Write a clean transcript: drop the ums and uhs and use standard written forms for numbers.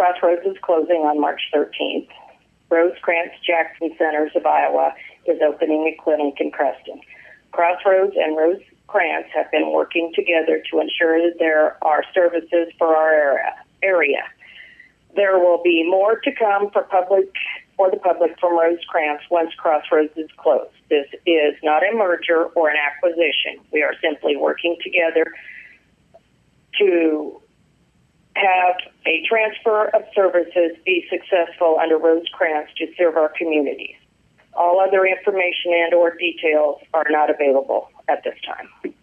Crossroads is closing on March 13th. Rosecrans Jackson Centers of Iowa is opening a clinic in Creston. Crossroads and Rosecrans have been working together to ensure that there are services for our area. There will be more to come for the public from Rosecrans once Crossroads is closed. This is not a merger or an acquisition. We are simply working together to have a transfer of services be successful under Rosecrans to serve our communities. All other information and or details are not available at this time.